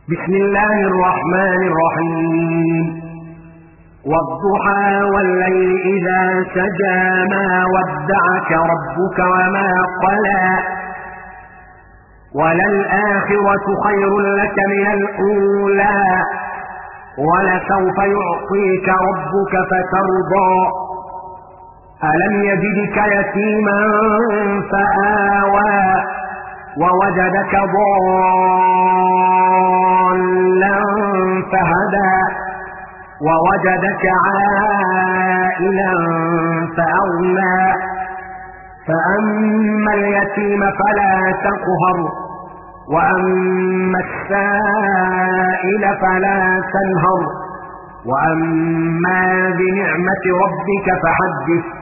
بسم الله الرحمن الرحيم والضحى والليل إذا سجى ما ودعك ربك وما قلى وللآخرة خير لك من الأولى ولسوف يعطيك ربك فترضى ألم يجدك يتيما فآوى ووجدك ضالا فهدى ووجدك عائلا فأغنى فأما اليتيم فلا تقهر وأما السائل فلا تنهر وأما بنعمة ربك فحدث